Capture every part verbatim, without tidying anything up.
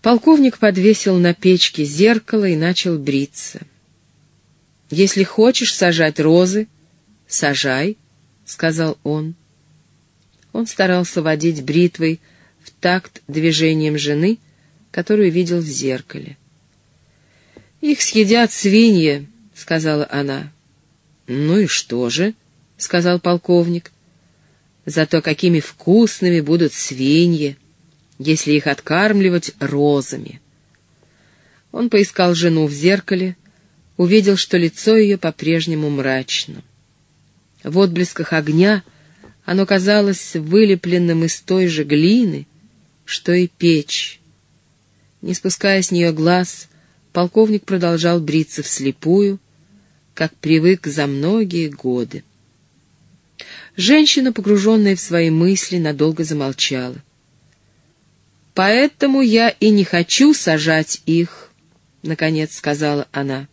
Полковник подвесил на печке зеркало и начал бриться. «Если хочешь сажать розы, сажай», — сказал он. Он старался водить бритвой в такт движением жены, которую видел в зеркале. «Их съедят свиньи», — сказала она. «Ну и что же?» — сказал полковник. «Зато какими вкусными будут свиньи, если их откармливать розами». Он поискал жену в зеркале, увидел, что лицо ее по-прежнему мрачно. В отблесках огня оно казалось вылепленным из той же глины, что и печь. Не спуская с нее глаз, полковник продолжал бриться вслепую, как привык за многие годы. Женщина, погруженная в свои мысли, надолго замолчала. «Поэтому я и не хочу сажать их», — наконец сказала она.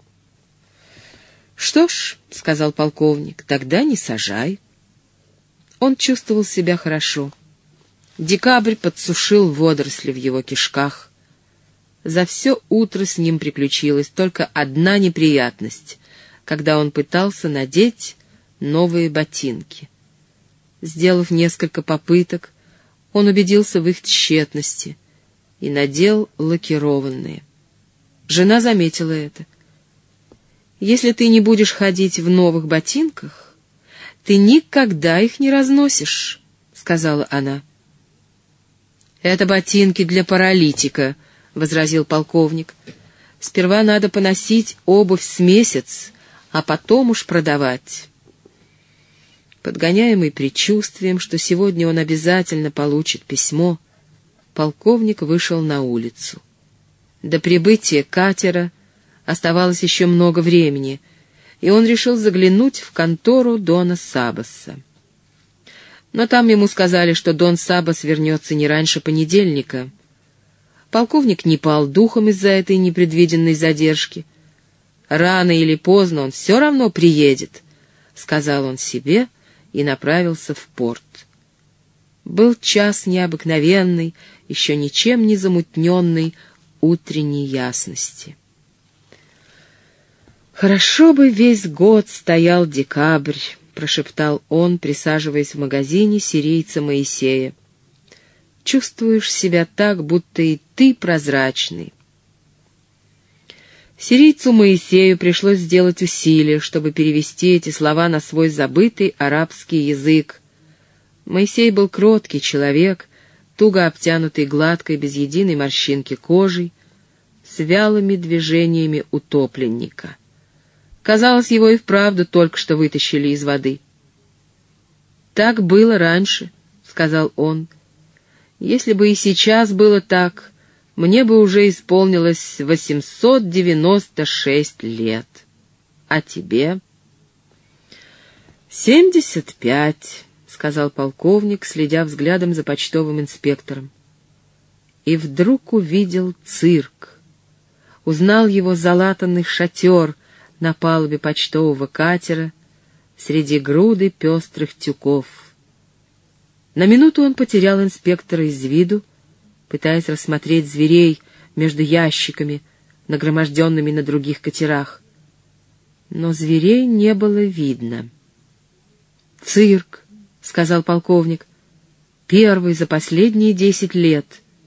«Что ж», — сказал полковник, — «тогда не сажай». Он чувствовал себя хорошо. Декабрь подсушил водоросли в его кишках. За все утро с ним приключилась только одна неприятность, когда он пытался надеть новые ботинки. Сделав несколько попыток, он убедился в их тщетности и надел лакированные. Жена заметила это. «Если ты не будешь ходить в новых ботинках, ты никогда их не разносишь», — сказала она. «Это ботинки для паралитика», — возразил полковник. «Сперва надо поносить обувь с месяц, а потом уж продавать». Подгоняемый предчувствием, что сегодня он обязательно получит письмо, полковник вышел на улицу. До прибытия катера оставалось еще много времени, и он решил заглянуть в контору Дона Сабаса. Но там ему сказали, что Дон Сабас вернется не раньше понедельника. Полковник не пал духом из-за этой непредвиденной задержки. «Рано или поздно он все равно приедет», — сказал он себе и направился в порт. Был час необыкновенной, еще ничем не замутненной утренней ясности. «Хорошо бы весь год стоял декабрь», — прошептал он, присаживаясь в магазине сирийца Моисея. «Чувствуешь себя так, будто и ты прозрачный». Сирийцу Моисею пришлось сделать усилие, чтобы перевести эти слова на свой забытый арабский язык. Моисей был кроткий человек, туго обтянутый гладкой, без единой морщинки кожей, с вялыми движениями утопленника. Казалось, его и вправду только что вытащили из воды. «Так было раньше», — сказал он. «Если бы и сейчас было так, мне бы уже исполнилось восемьсот девяносто шесть лет. А тебе?» «Семьдесят пять», — сказал полковник, следя взглядом за почтовым инспектором. И вдруг увидел цирк. Узнал его залатанный шатер на палубе почтового катера среди груды пестрых тюков. На минуту он потерял инспектора из виду, пытаясь рассмотреть зверей между ящиками, нагроможденными на других катерах. Но зверей не было видно. «Цирк», — сказал полковник, — «первый за последние десять лет».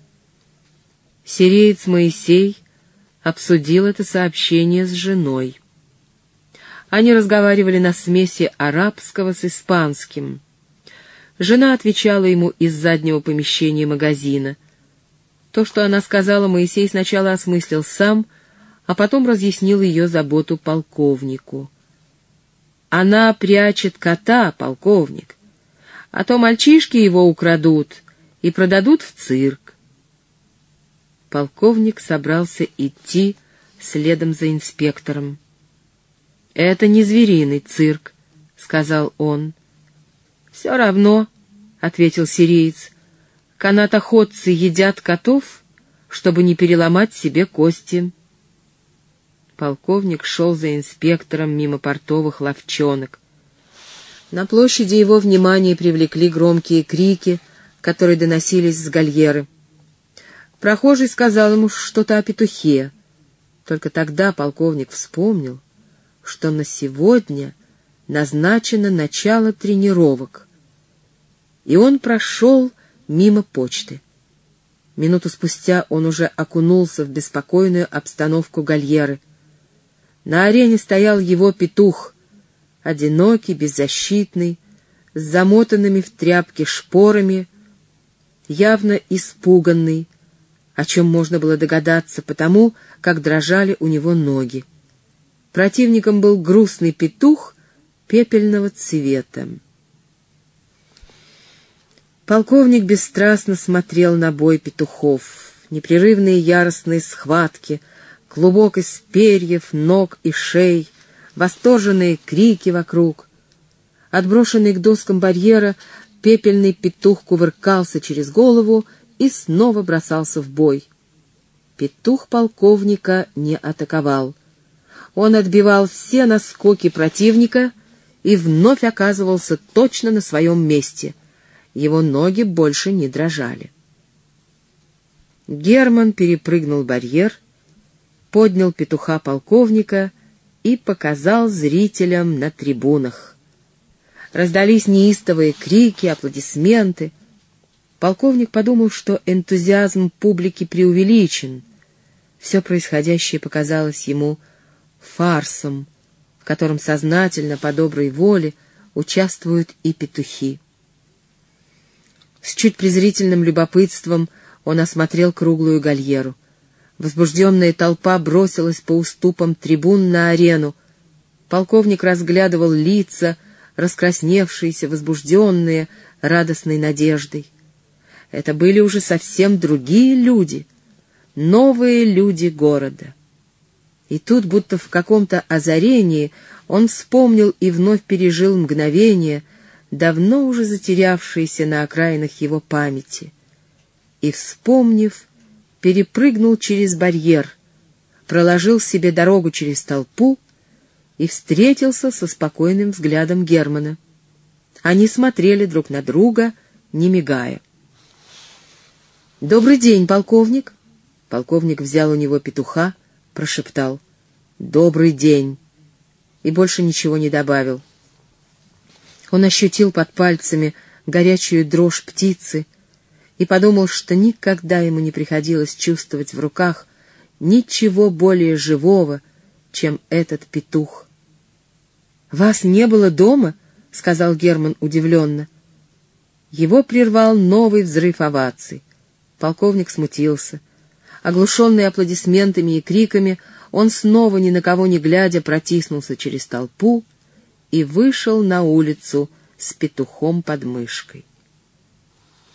Сириец Моисей обсудил это сообщение с женой. Они разговаривали на смеси арабского с испанским. Жена отвечала ему из заднего помещения магазина. То, что она сказала, Моисей сначала осмыслил сам, а потом разъяснил ее заботу полковнику. «Она прячет кота, полковник, а то мальчишки его украдут и продадут в цирк». Полковник собрался идти следом за инспектором. «Это не звериный цирк», — сказал он. «Все равно», — ответил сириец, — «канатоходцы едят котов, чтобы не переломать себе кости». Полковник шел за инспектором мимо портовых ловчонок. На площади его внимание привлекли громкие крики, которые доносились с гальеры. Прохожий сказал ему что-то о петухе. Только тогда полковник вспомнил, что на сегодня назначено начало тренировок, и он прошел мимо почты. Минуту спустя он уже окунулся в беспокойную обстановку гальеры. На арене стоял его петух, одинокий, беззащитный, с замотанными в тряпки шпорами, явно испуганный, о чем можно было догадаться потому, как дрожали у него ноги. Противником был грустный петух пепельного цвета. Полковник бесстрастно смотрел на бой петухов, непрерывные яростные схватки, клубок из перьев, ног и шей, восторженные крики вокруг. Отброшенный к доскам барьера, пепельный петух кувыркался через голову и снова бросался в бой. Петух полковника не атаковал. Он отбивал все наскоки противника и вновь оказывался точно на своем месте. Его ноги больше не дрожали. Герман перепрыгнул барьер, поднял петуха полковника и показал зрителям на трибунах. Раздались неистовые крики, аплодисменты. Полковник подумал, что энтузиазм публики преувеличен. Все происходящее показалось ему фарсом, в котором сознательно, по доброй воле, участвуют и петухи. С чуть презрительным любопытством он осмотрел круглую гальеру. Возбужденная толпа бросилась по уступам трибун на арену. Полковник разглядывал лица, раскрасневшиеся, возбужденные, радостной надеждой. Это были уже совсем другие люди, новые люди города. И тут, будто в каком-то озарении, он вспомнил и вновь пережил мгновение, давно уже затерявшееся на окраинах его памяти. И, вспомнив, перепрыгнул через барьер, проложил себе дорогу через толпу и встретился со спокойным взглядом Германа. Они смотрели друг на друга, не мигая. «Добрый день, полковник!» Полковник взял у него петуха, прошептал «Добрый день!» и больше ничего не добавил. Он ощутил под пальцами горячую дрожь птицы и подумал, что никогда ему не приходилось чувствовать в руках ничего более живого, чем этот петух. «Вас не было дома?» — сказал Герман удивленно. Его прервал новый взрыв оваций. Полковник смутился. Оглушенный аплодисментами и криками, он снова, ни на кого не глядя, протиснулся через толпу и вышел на улицу с петухом под мышкой.